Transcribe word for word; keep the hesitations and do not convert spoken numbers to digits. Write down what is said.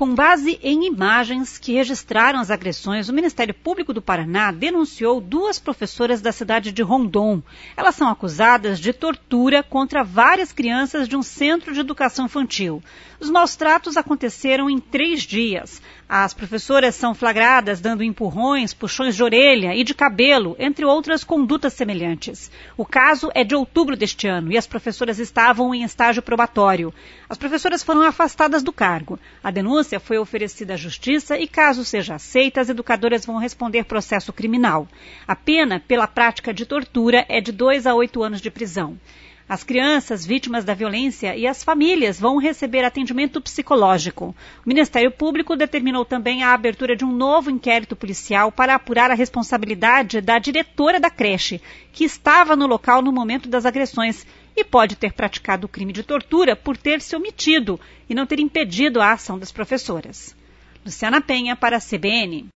Com base em imagens que registraram as agressões, o Ministério Público do Paraná denunciou duas professoras da cidade de Rondon. Elas são acusadas de tortura contra várias crianças de um centro de educação infantil. Os maus-tratos aconteceram em três dias. As professoras são flagradas dando empurrões, puxões de orelha e de cabelo, entre outras condutas semelhantes. O caso é de outubro deste ano e as professoras estavam em estágio probatório. As professoras foram afastadas do cargo. A denúncia foi oferecida à Justiça e, caso seja aceita, as educadoras vão responder processo criminal. A pena pela prática de tortura é de dois a oito anos de prisão. As crianças vítimas da violência e as famílias vão receber atendimento psicológico. O Ministério Público determinou também a abertura de um novo inquérito policial para apurar a responsabilidade da diretora da creche, que estava no local no momento das agressões e pode ter praticado o crime de tortura por ter se omitido e não ter impedido a ação das professoras. Luciana Penha para a C B N.